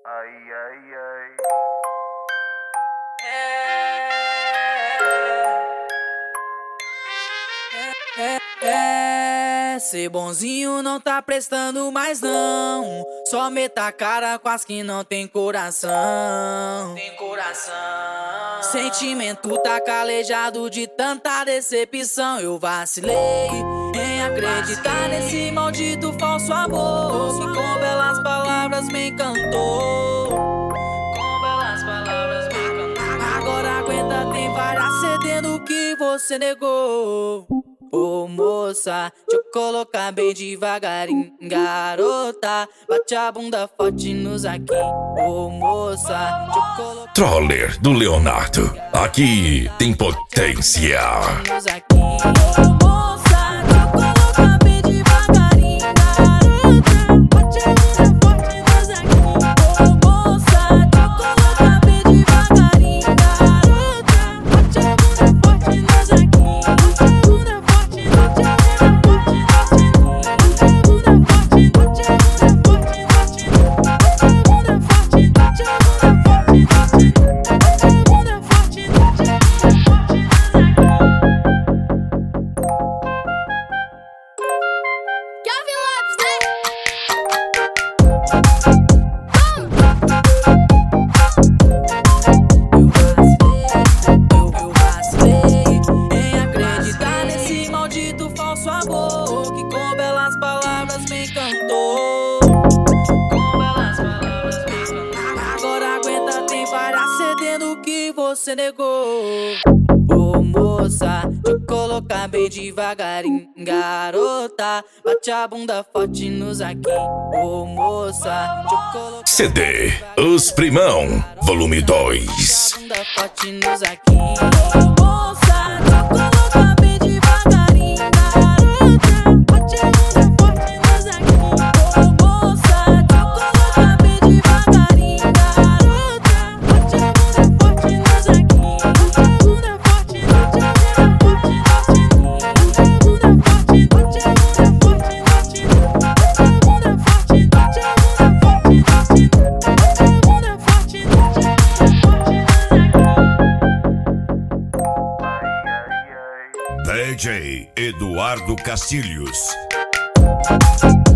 Ai, ai, ai. Ser bonzinho não tá prestando mais não. Só meta a cara com as que não tem coração. Sentimento tá calejado de tanta decepção. Eu vacilei em acreditar nesse maldito falso amor que com belas palavras me encantou. Agora aguenta, tem várias cedendo que você negou. Ô moça, deixa eu colocar bem devagarinho. Garota, bate a bunda forte nos aqui. Ô moça, deixa eu colocar Troller do Leonardo, aqui tem potência. nos aqui. Ô moça, deixa eu colocar bem devagarinho. Garota, bate a bunda forte nos aqui. Ô moça, deixa eu colocar bem devagarinho. Garota, bate a bunda forte nos aqui. Falso amor que com belas palavras me encantou. Agora aguenta, tem várias cedendo que você negou. Ô moça, deixa eu colocar bem devagarinho. Garota, bate a bunda forte nos aqui. Ô moça, deixa eu colocar CD Os Primão, volume 2. bate a bunda forte nos aqui. Ô moça, deixa eu colocar bem devagarinho. DJ Eduardo Castilhos.